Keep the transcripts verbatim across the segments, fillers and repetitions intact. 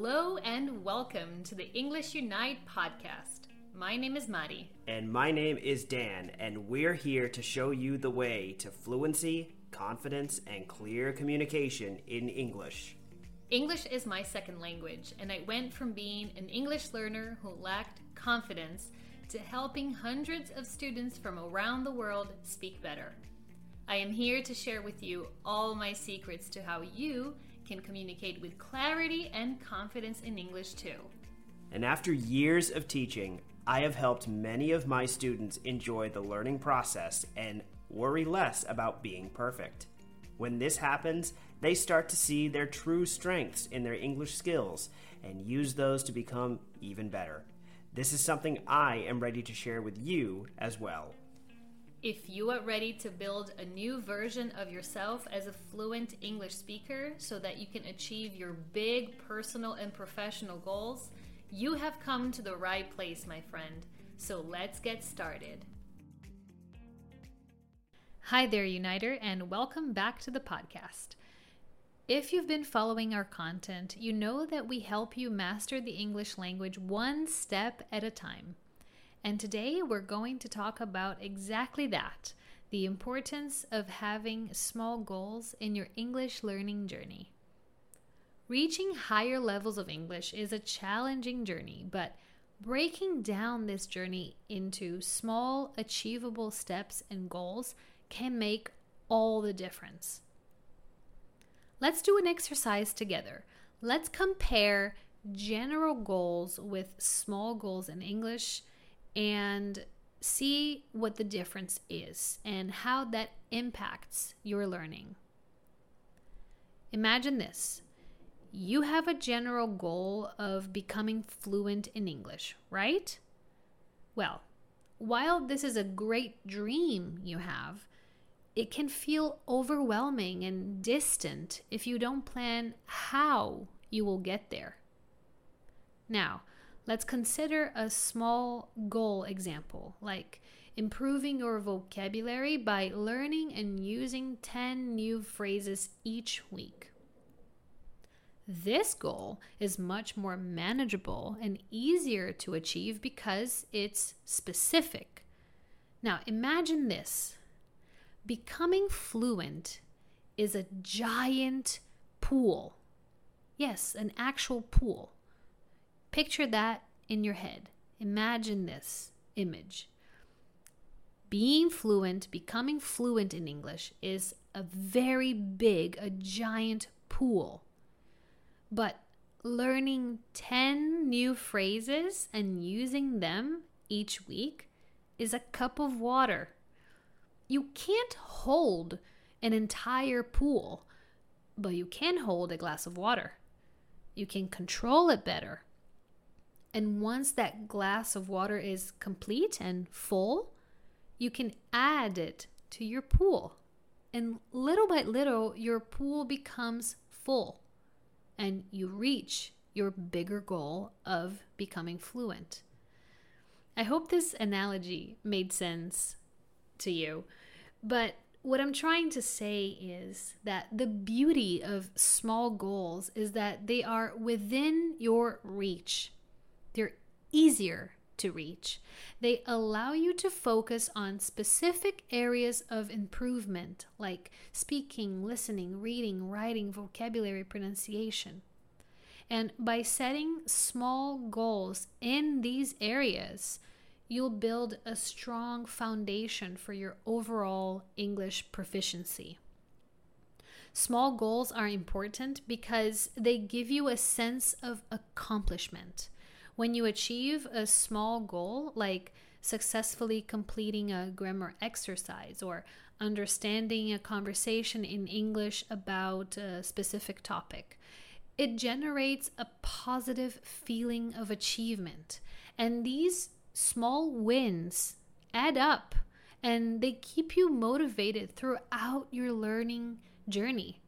Hello and welcome to the English Unite podcast. My name is Mari. And my name is Dan, and we're here to show you the way to fluency, confidence, and clear communication in English. English is my second language, and I went from being an English learner who lacked confidence to helping hundreds of students from around the world speak better. I am here to share with you all my secrets to how you can communicate with clarity and confidence in English too. And after years of teaching, I have helped many of my students enjoy the learning process and worry less about being perfect. When this happens, they start to see their true strengths in their English skills and use those to become even better. This is something I am ready to share with you as well. If you are ready to build a new version of yourself as a fluent English speaker so that you can achieve your big personal and professional goals, you have come to the right place, my friend. So let's get started. Hi there, Uniter, and welcome back to the podcast. If you've been following our content, you know that we help you master the English language one step at a time. And today we're going to talk about exactly that, the importance of having small goals in your English learning journey. Reaching higher levels of English is a challenging journey, but breaking down this journey into small, achievable steps and goals can make all the difference. Let's do an exercise together. Let's compare general goals with small goals in English and see what the difference is and how that impacts your learning. Imagine this. You have a general goal of becoming fluent in English, right? Well, while this is a great dream you have, it can feel overwhelming and distant if you don't plan how you will get there. Now, let's consider a small goal example, like improving your vocabulary by learning and using ten new phrases each week. This goal is much more manageable and easier to achieve because it's specific. Now, imagine this. Becoming fluent is a giant pool. Yes, an actual pool. Picture that in your head. Imagine this image. Being fluent, becoming fluent in English is a very big, a giant pool. But learning ten new phrases and using them each week is a cup of water. You can't hold an entire pool, but you can hold a glass of water. You can control it better. And once that glass of water is complete and full, you can add it to your pool. And little by little, your pool becomes full. And you reach your bigger goal of becoming fluent. I hope this analogy made sense to you. But what I'm trying to say is that the beauty of small goals is that they are within your reach. They're easier to reach. They allow you to focus on specific areas of improvement, like speaking, listening, reading, writing, vocabulary, pronunciation. And by setting small goals in these areas, you'll build a strong foundation for your overall English proficiency. Small goals are important because they give you a sense of accomplishment. When you achieve a small goal, like successfully completing a grammar exercise or understanding a conversation in English about a specific topic, it generates a positive feeling of achievement. And these small wins add up and they keep you motivated throughout your learning journey.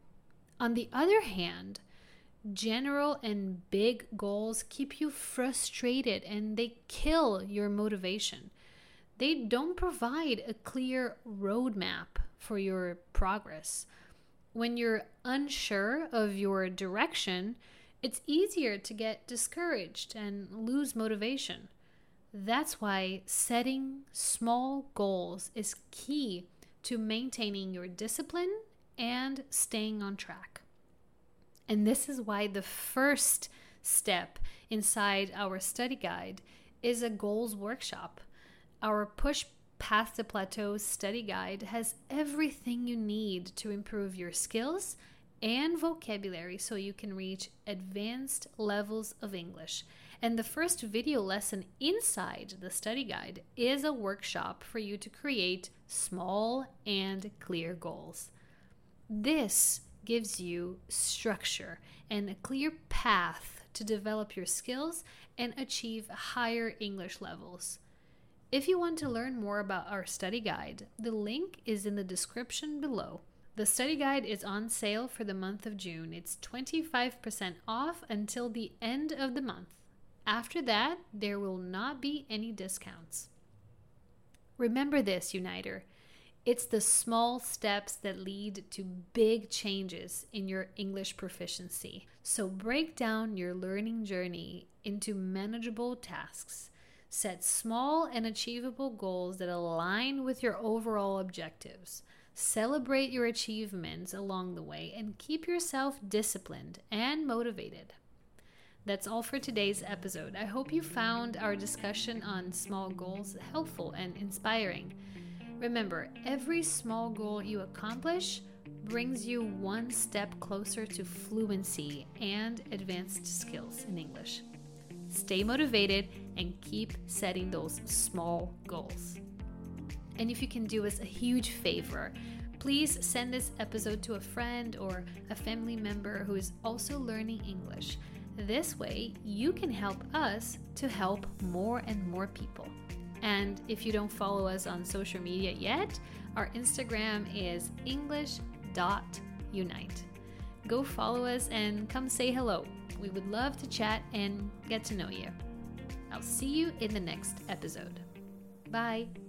On the other hand, general and big goals keep you frustrated and they kill your motivation. They don't provide a clear roadmap for your progress. When you're unsure of your direction, It's easier to get discouraged and lose motivation. That's why setting small goals is key to maintaining your discipline and staying on track. And this is why the first step inside our study guide is a goals workshop. Our Push Past the Plateau study guide has everything you need to improve your skills and vocabulary so you can reach advanced levels of English. And the first video lesson inside the study guide is a workshop for you to create small and clear goals. This gives you structure and a clear path to develop your skills and achieve higher English levels. If you want to learn more about our study guide, the link is in the description below. The study guide is on sale for the month of June. It's twenty-five percent off until the end of the month. After that, there will not be any discounts. Remember this, Uniter. It's the small steps that lead to big changes in your English proficiency. So break down your learning journey into manageable tasks. Set small and achievable goals that align with your overall objectives. Celebrate your achievements along the way and keep yourself disciplined and motivated. That's all for today's episode. I hope you found our discussion on small goals helpful and inspiring. Remember, every small goal you accomplish brings you one step closer to fluency and advanced skills in English. Stay motivated and keep setting those small goals. And if you can do us a huge favor, please send this episode to a friend or a family member who is also learning English. This way, you can help us to help more and more people. And if you don't follow us on social media yet, our Instagram is english dot unite. Go follow us and come say hello. We would love to chat and get to know you. I'll see you in the next episode. Bye.